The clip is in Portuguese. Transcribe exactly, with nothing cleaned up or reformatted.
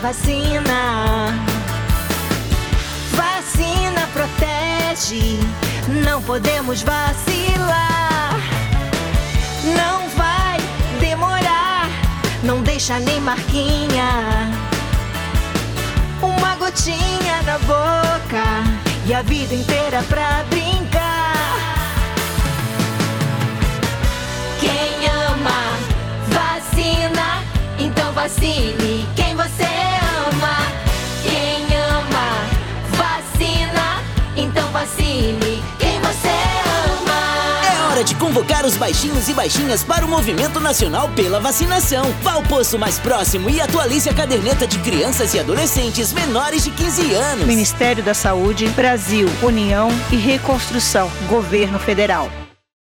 vacina. Vacina protege, não podemos vacilar. Não vai demorar, não deixa nem marquinha. Uma gotinha na boca e a vida inteira pra brincar. Quem ama vacina, então vacine quem você ama. Quem ama vacina, então vacine quem você ama. É hora de convocar os baixinhos e baixinhas para o Movimento Nacional pela Vacinação. Vá ao posto mais próximo e atualize a caderneta de crianças e adolescentes menores de quinze anos. Ministério da Saúde, Brasil, União e Reconstrução, Governo Federal.